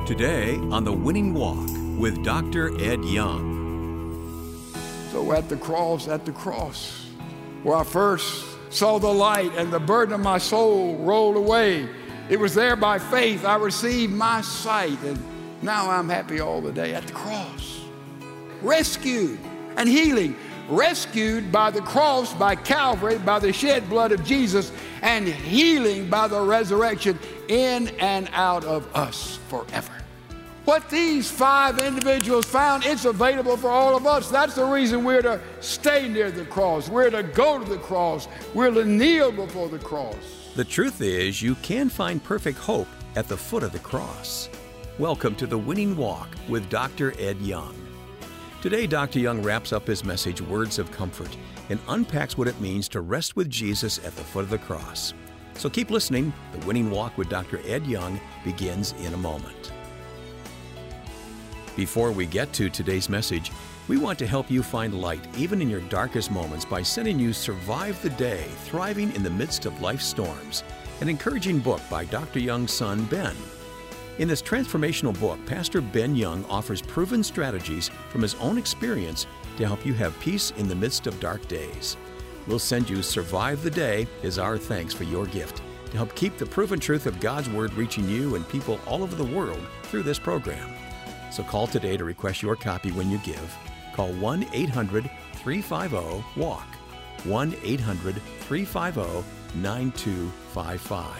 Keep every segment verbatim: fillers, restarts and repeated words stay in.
Today on The Winning Walk with Doctor Ed Young. So at the cross, at the cross, where I first saw the light and the burden of my soul rolled away, it was there by faith I received my sight, and now I'm happy all the day at the cross. Rescued and healing, rescued by the cross, by Calvary, by the shed blood of Jesus, and healing by the resurrection in and out of us forever. What these five individuals found, it's available for all of us. That's the reason we're to stay near the cross. We're to go to the cross. We're to kneel before the cross. The truth is, you can find perfect hope at the foot of the cross. Welcome to The Winning Walk with Doctor Ed Young. Today, Doctor Young wraps up his message, Words of Comfort, and unpacks what it means to rest with Jesus at the foot of the cross. So keep listening. The Winning Walk with Doctor Ed Young begins in a moment. Before we get to today's message, we want to help you find light even in your darkest moments by sending you Survive the Day, Thriving in the Midst of Life's Storms, an encouraging book by Doctor Young's son, Ben. In this transformational book, Pastor Ben Young offers proven strategies from his own experience to help you have peace in the midst of dark days. We'll send you Survive the Day as our thanks for your gift to help keep the proven truth of God's Word reaching you and people all over the world through this program. So call today to request your copy when you give. Call one eight hundred, three five zero, W A L K, one eight hundred, three five zero, nine two five five.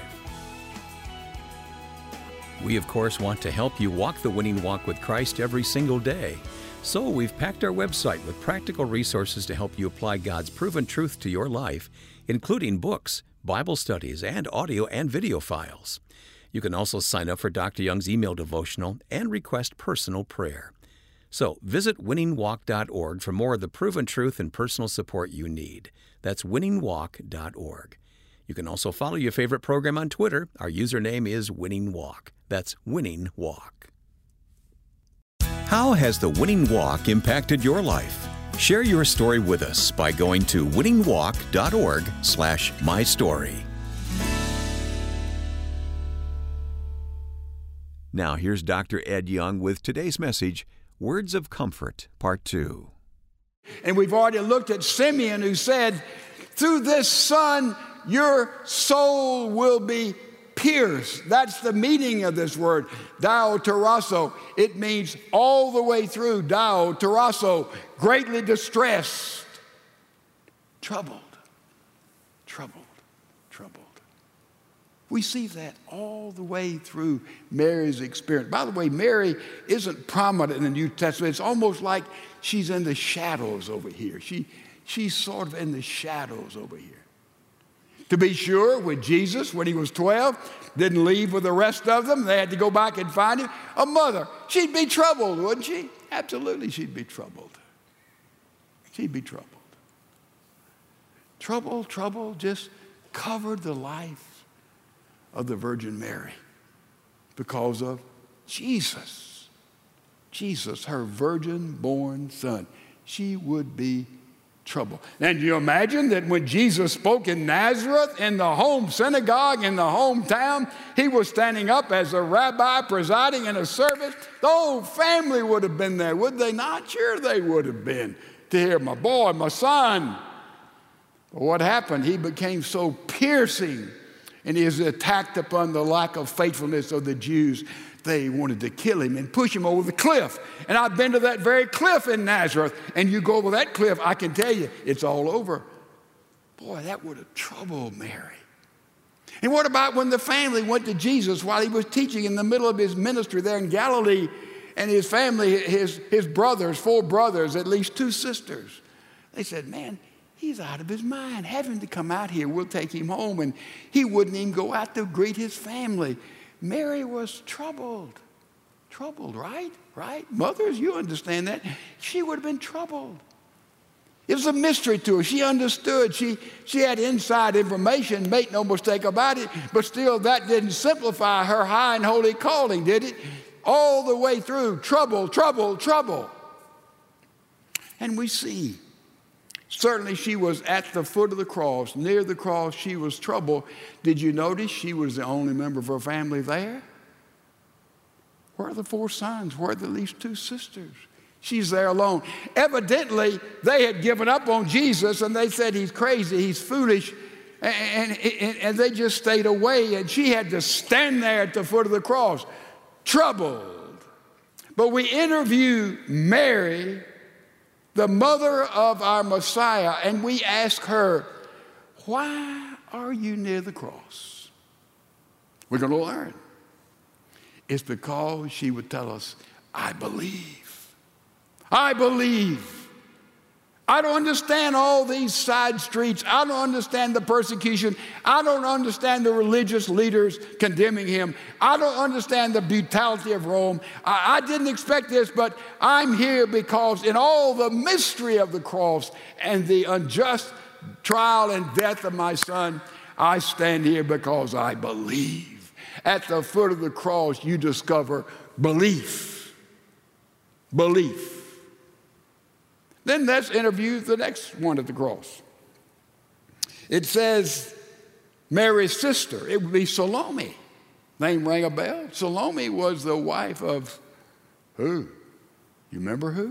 We, of course, want to help you walk the winning walk with Christ every single day. So we've packed our website with practical resources to help you apply God's proven truth to your life, including books, Bible studies, and audio and video files. You can also sign up for Doctor Young's email devotional and request personal prayer. So visit winning walk dot org for more of the proven truth and personal support you need. That's winning walk dot org. You can also follow your favorite program on Twitter. Our username is Winning Walk. That's Winning Walk. How has the Winning Walk impacted your life? Share your story with us by going to winning walk dot org slash my story. Now here's Doctor Ed Young with today's message, Words of Comfort, Part two. And we've already looked at Simeon, who said, through this son, your soul will be pierced. That's the meaning of this word, diaotorazo. It means all the way through, diaotorazo, greatly distressed, troubled, troubled, troubled. We see that all the way through Mary's experience. By the way, Mary isn't prominent in the New Testament. It's almost like she's in the shadows over here. She, she's sort of in the shadows over here. To be sure, with Jesus, when he was twelve, didn't leave with the rest of them. They had to go back and find him. A mother, she'd be troubled, wouldn't she? Absolutely, she'd be troubled. She'd be troubled. Trouble, trouble just covered the life of the Virgin Mary because of Jesus. Jesus, her virgin-born son. She would be trouble. And you imagine that when Jesus spoke in Nazareth, in the home synagogue, in the hometown, he was standing up as a rabbi presiding in a service. The whole family would have been there, would they not? Sure they would have been, to hear my boy, my son. But what happened? He became so piercing, and he was attacked upon the lack of faithfulness of the Jews. They wanted to kill him and push him over the cliff. And I've been to that very cliff in Nazareth. And you go over that cliff, I can tell you, it's all over. Boy, that would have troubled Mary. And what about when the family went to Jesus while he was teaching in the middle of his ministry there in Galilee, and his family, his, his brothers, four brothers, at least two sisters. They said, man, he's out of his mind. Have him to come out here. We'll take him home. And he wouldn't even go out to greet his family. Mary was troubled. Troubled, right? Right? Mothers, you understand that. She would have been troubled. It was a mystery to her. She understood. She, she had inside information, make no mistake about it, but still that didn't simplify her high and holy calling, did it? All the way through, trouble, trouble, trouble. And we see, certainly she was at the foot of the cross, near the cross, she was troubled. Did you notice she was the only member of her family there? Where are the four sons? Where are the least two sisters? She's there alone. Evidently, they had given up on Jesus, and they said he's crazy, he's foolish, and, and, and they just stayed away, and she had to stand there at the foot of the cross, troubled. But we interview Mary, the mother of our Messiah, and we ask her, why are you near the cross? We're going to learn. It's because she would tell us, I believe. I believe. I don't understand all these side streets. I don't understand the persecution. I don't understand the religious leaders condemning him. I don't understand the brutality of Rome. I, I didn't expect this, but I'm here because in all the mystery of the cross and the unjust trial and death of my son, I stand here because I believe. At the foot of the cross, you discover belief. Belief. Then let's interview the next one at the cross. It says Mary's sister. It would be Salome. Name rang a bell. Salome was the wife of who? You remember who?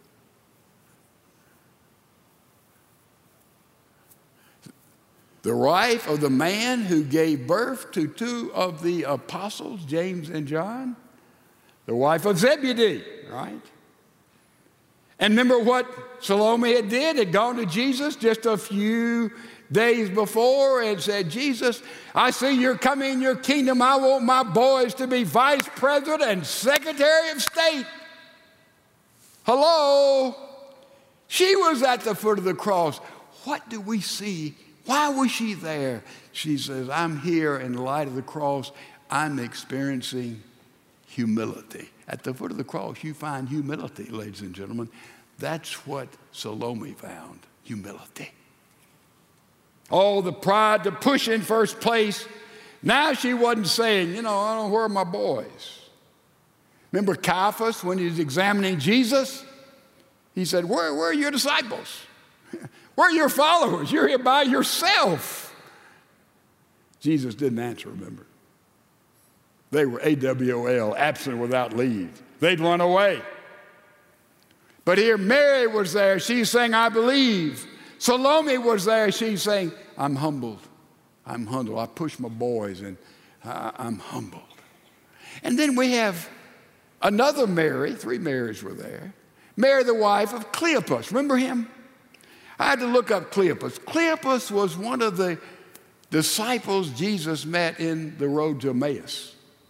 The wife of the man who gave birth to two of the apostles, James and John. The wife of Zebedee, right? And remember what Salome had did? Had gone to Jesus just a few days before and said, Jesus, I see you're coming in your kingdom. I want my boys to be vice president and secretary of state. Hello? She was at the foot of the cross. What do we see? Why was she there? She says, I'm here in light of the cross. I'm experiencing humility. At the foot of the cross, you find humility, ladies and gentlemen. That's what Salome found, humility. Oh, the pride to push in first place. Now she wasn't saying, you know, I don't know, where are my boys? Remember Caiaphas when he was examining Jesus? He said, where, where are your disciples? Where are your followers? You're here by yourself. Jesus didn't answer, remember. They were A W O L, absent without leave. They'd run away. But here Mary was there. She's saying, I believe. Salome was there. She's saying, I'm humbled. I'm humbled. I push my boys and I, I'm humbled. And then we have another Mary. Three Marys were there. Mary, the wife of Cleopas. Remember him? I had to look up Cleopas. Cleopas was one of the disciples Jesus met in the road to Emmaus.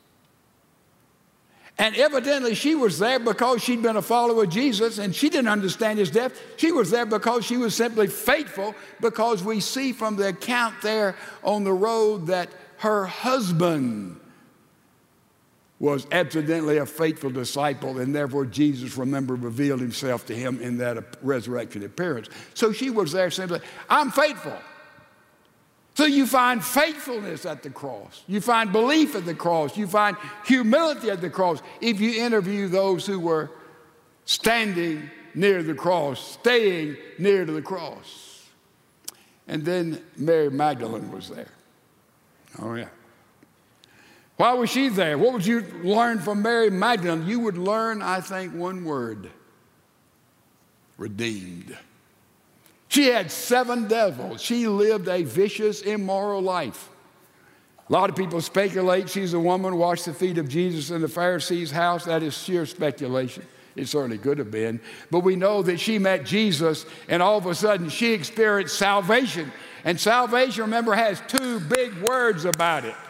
And evidently she was there because she'd been a follower of Jesus and she didn't understand his death. She was there because she was simply faithful, because we see from the account there on the road that her husband was evidently a faithful disciple, and therefore Jesus, remember, revealed himself to him in that resurrection appearance. So she was there simply, I'm faithful. So you find faithfulness at the cross. You find belief at the cross. You find humility at the cross if you interview those who were standing near the cross, staying near to the cross. And then Mary Magdalene was there. Oh, yeah. Why was she there? What would you learn from Mary Magdalene? You would learn, I think, one word: redeemed. She had seven devils. She lived a vicious, immoral life. A lot of people speculate she's a woman who washed the feet of Jesus in the Pharisees' house. That is sheer speculation. It certainly could have been. But we know that she met Jesus, and all of a sudden she experienced salvation. And salvation, remember, has two big words about it.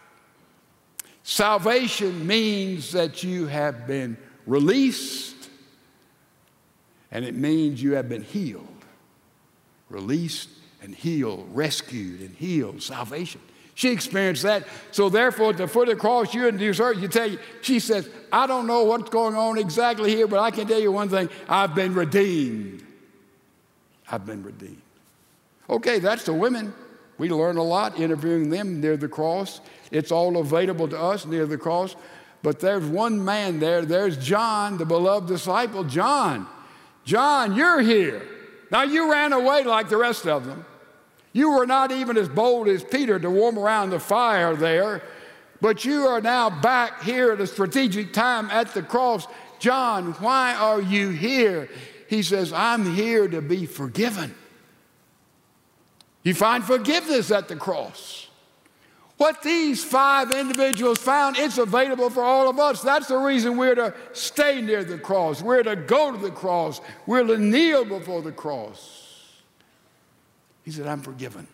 Salvation means that you have been released, and it means you have been healed. Released and healed, rescued and healed, salvation. She experienced that. So therefore, at the foot of the cross, you and her, you tell you, she says, I don't know what's going on exactly here, but I can tell you one thing: I've been redeemed. I've been redeemed. Okay, that's the women. We learn a lot interviewing them near the cross. It's all available to us near the cross. But there's one man there. There's John, the beloved disciple. John, John, you're here. Now, you ran away like the rest of them. You were not even as bold as Peter to warm around the fire there but you are now back here at a strategic time at the cross. John, why are you here? He says, I'm here to be forgiven. You find forgiveness at the cross. What these five individuals found, it's available for all of us. That's the reason we're to stay near the cross. We're to go to the cross. We're to kneel before the cross. He said, I'm forgiven.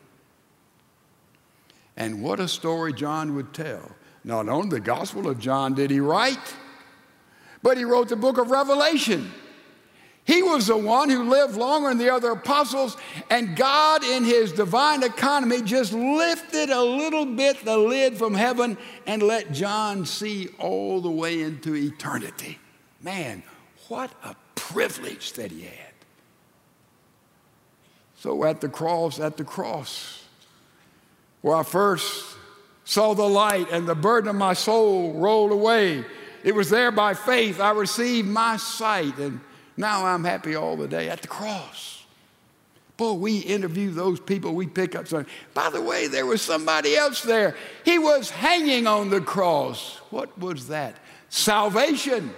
And what a story John would tell. Not only the Gospel of John did he write, but he wrote the book of Revelation. He was the one who lived longer than the other apostles, and God in his divine economy just lifted a little bit the lid from heaven and let John see all the way into eternity. Man, what a privilege that he had. So at the cross, at the cross, where I first saw the light and the burden of my soul rolled away, it was there by faith I received my sight, and now I'm happy all the day at the cross. Boy, we interview those people, we pick up something. By the way, there was somebody else there. He was hanging on the cross. What was that? Salvation.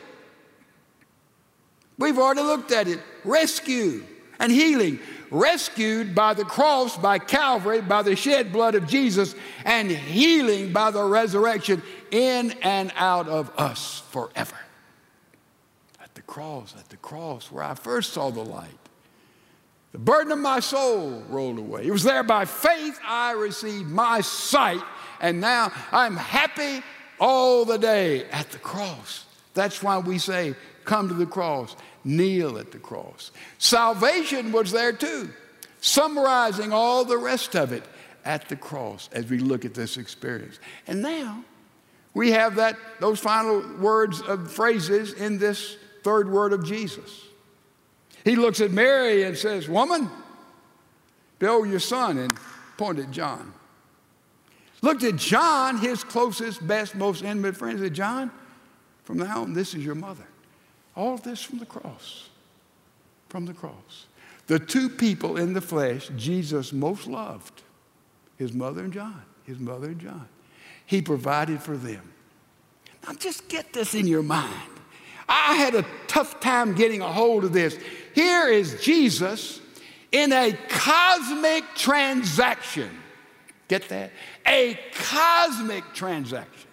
We've already looked at it. Rescue and healing. Rescued by the cross, by Calvary, by the shed blood of Jesus, and healing by the resurrection in and out of us forever. At the cross, at the cross, where I first saw the light, the burden of my soul rolled away. It was there by faith I received my sight, and now I'm happy all the day at the cross. That's why we say, come to the cross, kneel at the cross. Salvation was there too, summarizing all the rest of it at the cross as we look at this experience. And now we have that, those final words of phrases in this third word of Jesus. He looks at Mary and says, woman, behold your son, and pointed at John. Looked at John, his closest, best, most intimate friend, and said, John, from now on, this is your mother. All this from the cross, from the cross. The two people in the flesh Jesus most loved, his mother and John, his mother and John. He provided for them. Now just get this in your mind. I had a tough time getting a hold of this. Here is Jesus in a cosmic transaction. Get that? A cosmic transaction.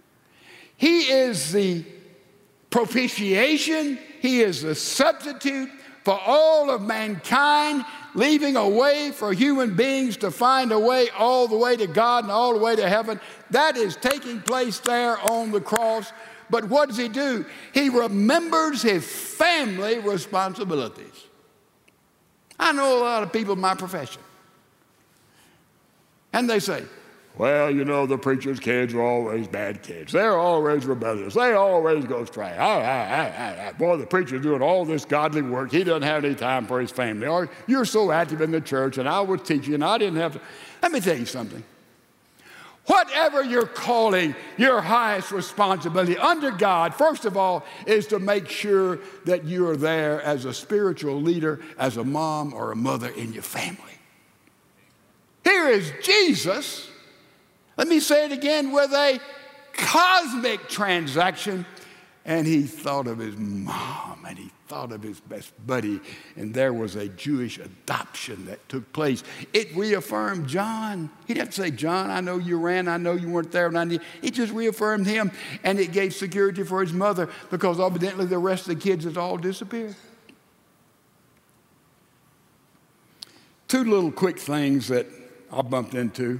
He is the propitiation. He is the substitute for all of mankind, leaving a way for human beings to find a way all the way to God and all the way to heaven. That is taking place there on the cross. But what does he do? He remembers his family responsibilities. I know a lot of people in my profession, and they say, well, you know, the preacher's kids are always bad kids. They're always rebellious. They always go astray. Ah, ah, ah, ah. Boy, the preacher's doing all this godly work. He doesn't have any time for his family. Or you're so active in the church, and I was teaching, and I didn't have to. Let me tell you something. Whatever your calling, your highest responsibility under God, first of all, is to make sure that you are there as a spiritual leader, as a mom or a mother in your family. Here is Jesus. Let me say it again, with a cosmic transaction. And he thought of his mom, and he thought of his best buddy, and there was a Jewish adoption that took place. It reaffirmed John. He didn't have to say, John, I know you ran, I know you weren't there. And I need. It just reaffirmed him, and it gave security for his mother, because evidently the rest of the kids had all disappeared. Two little quick things that I bumped into.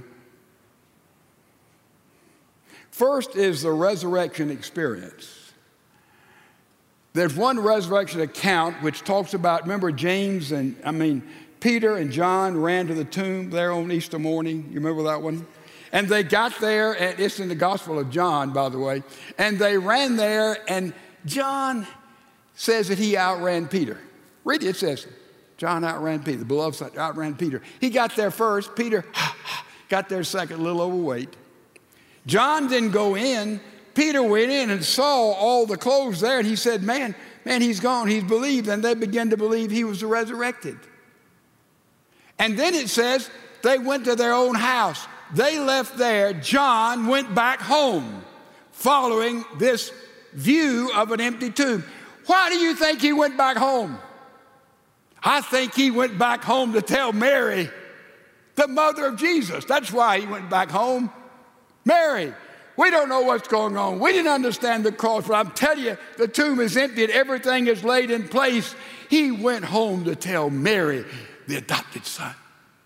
First is the resurrection experience. There's one resurrection account which talks about, remember James and, I mean, Peter and John ran to the tomb there on Easter morning. You remember that one? And they got there, and it's in the Gospel of John, by the way, and they ran there, and John says that he outran Peter. Read it, it says, John outran Peter, the beloved son outran Peter. He got there first. Peter got there second, a little overweight. John didn't go in. Peter went in and saw all the clothes there, and he said, man, man, he's gone. He's believed. And they began to believe he was resurrected. And then it says they went to their own house. they left there, John went back home following this view of an empty tomb. Why do you think he went back home? I think he went back home to tell Mary, the mother of Jesus. That's why he went back home. Mary, we don't know what's going on. We didn't understand the cross, but I'm telling you, the tomb is empty and everything is laid in place. He went home to tell Mary, the adopted son.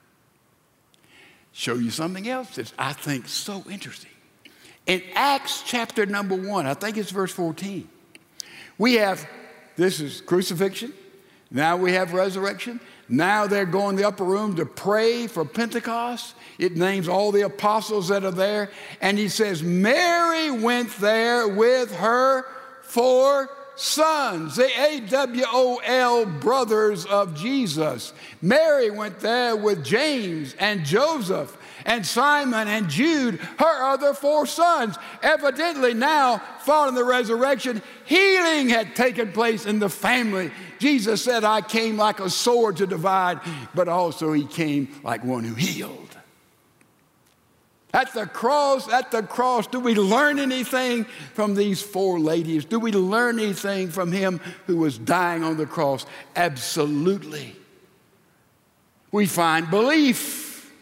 Show you something else that's, I think, so interesting. In Acts chapter number one, I think it's verse fourteen, we have, this is crucifixion. Now we have resurrection. Now they're going to the upper room to pray for Pentecost. It names all the apostles that are there. And he says, Mary went there with her four sons, the A W O L, brothers of Jesus. Mary went there with James and Joseph and Simon and Jude, her other four sons. Evidently now, following the resurrection, healing had taken place in the family. Jesus said, I came like a sword to divide, but also he came like one who healed. At the cross, at the cross, do we learn anything from these four ladies? Do we learn anything from him who was dying on the cross? Absolutely. We find belief.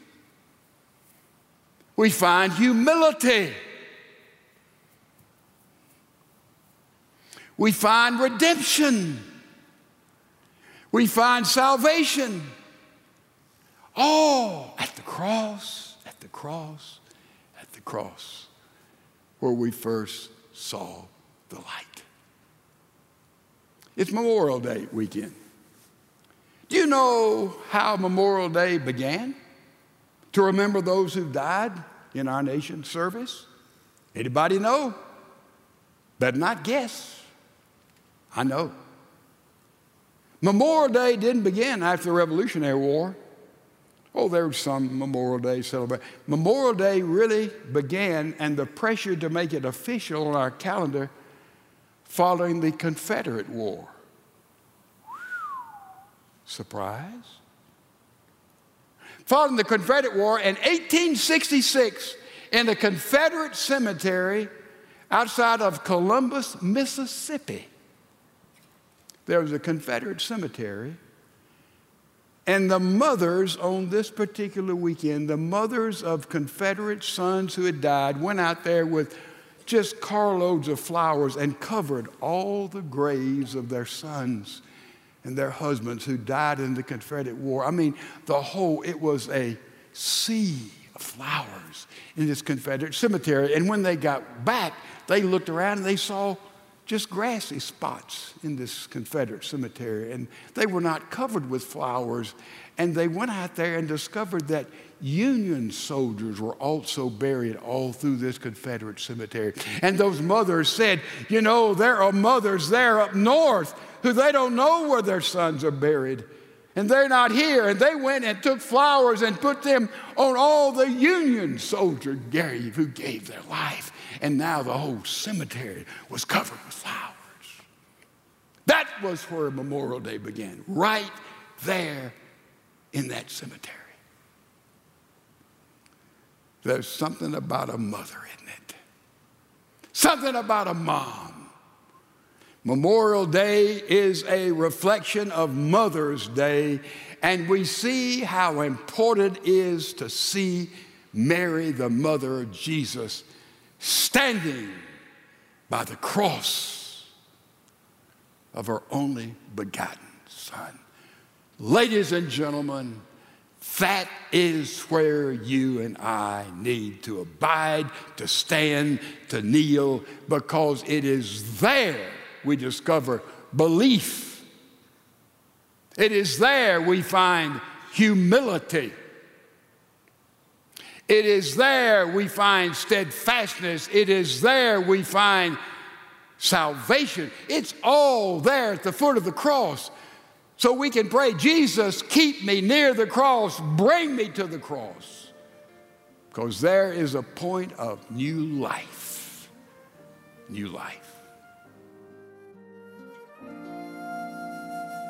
We find humility. We find redemption. We find salvation. All at the cross, at the cross, at the cross, where we first saw the light. It's Memorial Day weekend. Do you know how Memorial Day began? To remember those who died in our nation's service? Anybody know? Better not guess. I know. Memorial Day didn't begin after the Revolutionary War. Oh, there was some Memorial Day celebration. Memorial Day really began, and the pressure to make it official on our calendar following the Confederate War. Surprise? Following the Confederate War in eighteen sixty-six, in a Confederate cemetery outside of Columbus, Mississippi, there was a Confederate cemetery, and the mothers on this particular weekend, the mothers of Confederate sons who had died, went out there with just carloads of flowers and covered all the graves of their sons and their husbands who died in the Confederate War. I mean, the whole, it was a sea of flowers in this Confederate cemetery. And when they got back, they looked around and they saw just grassy spots in this Confederate cemetery. And they were not covered with flowers. And they went out there and discovered that Union soldiers were also buried all through this Confederate cemetery. And those mothers said, you know, there are mothers there up north who they don't know where their sons are buried. And they're not here. And they went and took flowers and put them on all the Union soldiers who gave their life. And now the whole cemetery was covered with flowers. That was where Memorial Day began, right there in that cemetery. There's something about a mother, isn't it? Something about a mom. Memorial Day is a reflection of Mother's Day, and we see how important it is to see Mary, the mother of Jesus, standing by the cross of her only begotten Son. Ladies and gentlemen, that is where you and I need to abide, to stand, to kneel, because it is there we discover belief. It is there we find humility. It is there we find steadfastness. It is there we find salvation. It's all there at the foot of the cross. So we can pray, Jesus, keep me near the cross. Bring me to the cross. Because there is a point of new life. New life.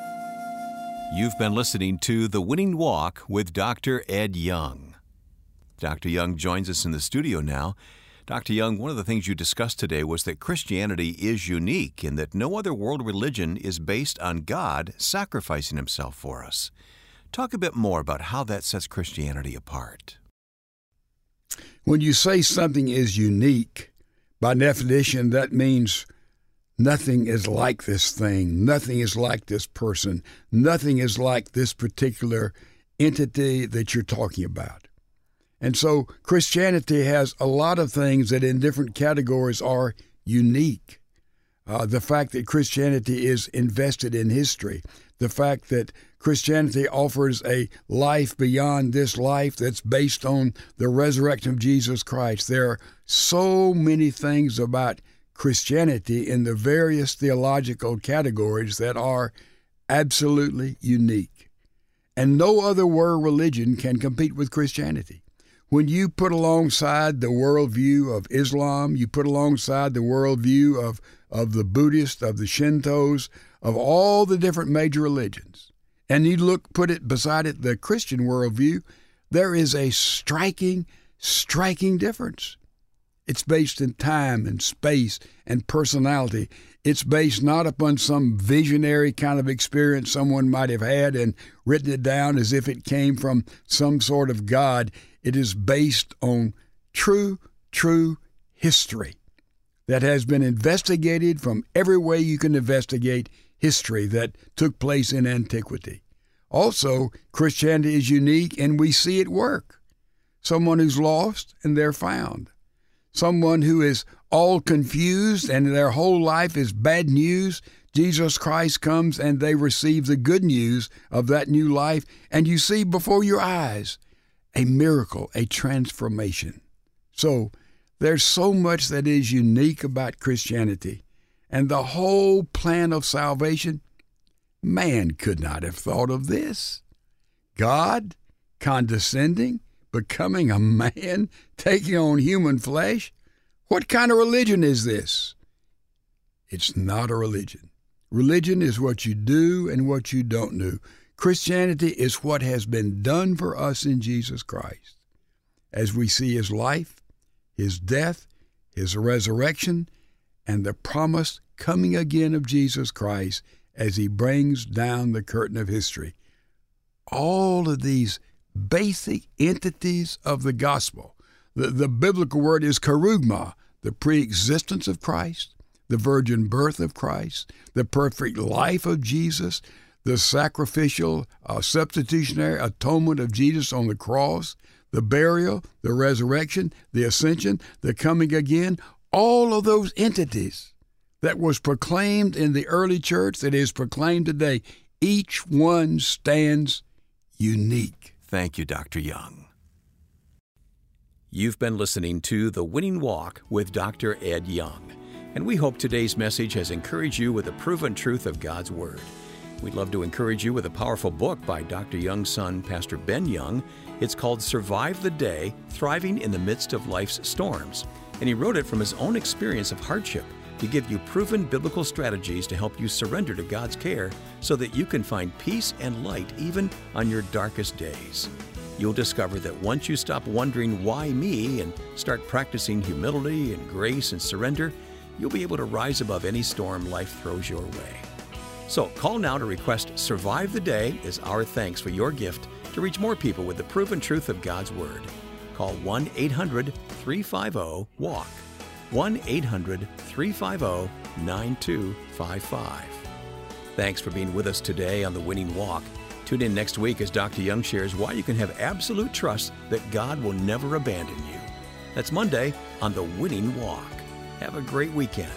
You've been listening to The Winning Walk with Doctor Ed Young. Doctor Young joins us in the studio now. Doctor Young, one of the things you discussed today was that Christianity is unique in that no other world religion is based on God sacrificing himself for us. Talk a bit more about how that sets Christianity apart. When you say something is unique, by definition, that means nothing is like this thing. Nothing is like this person. Nothing is like this particular entity that you're talking about. And so Christianity has a lot of things that in different categories are unique. Uh, the fact that Christianity is invested in history, the fact that Christianity offers a life beyond this life that's based on the resurrection of Jesus Christ. There are so many things about Christianity in the various theological categories that are absolutely unique. And no other world religion can compete with Christianity. When you put alongside the worldview of Islam, you put alongside the worldview of, of the Buddhists, of the Shintos, of all the different major religions, and you look, put it beside it, the Christian worldview, there is a striking, striking difference. It's based in time and space and personality. It's based not upon some visionary kind of experience someone might have had and written it down as if it came from some sort of God. It is based on true, true history that has been investigated from every way you can investigate history that took place in antiquity. Also, Christianity is unique, and we see it work. Someone who's lost, and they're found. Someone who is all confused, and their whole life is bad news. Jesus Christ comes, and they receive the good news of that new life, and you see before your eyes a miracle, a transformation. So, there's so much that is unique about Christianity. And the whole plan of salvation, man could not have thought of this. God condescending, becoming a man, taking on human flesh. What kind of religion is this? It's not a religion. Religion is what you do and what you don't do. Christianity is what has been done for us in Jesus Christ. As we see his life, his death, his resurrection, and the promised coming again of Jesus Christ as he brings down the curtain of history. All of these basic entities of the gospel. The, the biblical word is kerugma, the pre-existence of Christ, the virgin birth of Christ, the perfect life of Jesus, the sacrificial, uh, substitutionary atonement of Jesus on the cross, the burial, the resurrection, the ascension, the coming again, all of those entities that was proclaimed in the early church, that is proclaimed today, each one stands unique. Thank you, Doctor Young. You've been listening to The Winning Walk with Doctor Ed Young, and we hope today's message has encouraged you with the proven truth of God's Word. We'd love to encourage you with a powerful book by Doctor Young's son, Pastor Ben Young. It's called Survive the Day, Thriving in the Midst of Life's Storms. And he wrote it from his own experience of hardship to give you proven biblical strategies to help you surrender to God's care so that you can find peace and light even on your darkest days. You'll discover that once you stop wondering why me and start practicing humility and grace and surrender, you'll be able to rise above any storm life throws your way. So call now to request Survive the Day as our thanks for your gift to reach more people with the proven truth of God's Word. Call one eight hundred three five zero walk, one eight hundred three five zero nine two five five. Thanks for being with us today on The Winning Walk. Tune in next week as Doctor Young shares why you can have absolute trust that God will never abandon you. That's Monday on The Winning Walk. Have a great weekend.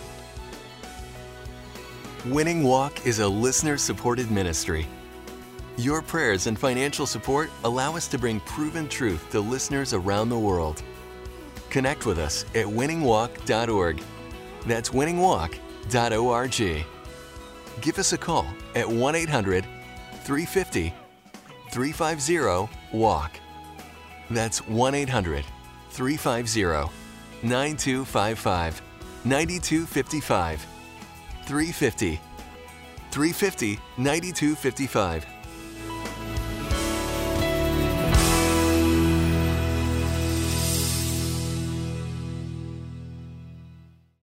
Winning Walk is a listener-supported ministry. Your prayers and financial support allow us to bring proven truth to listeners around the world. Connect with us at winning walk dot org. That's winning walk dot org. Give us a call at one eight hundred three five zero three five zero walk. That's one eight hundred three five zero nine two five five, nine two five five, three five zero, three five zero, nine two five five.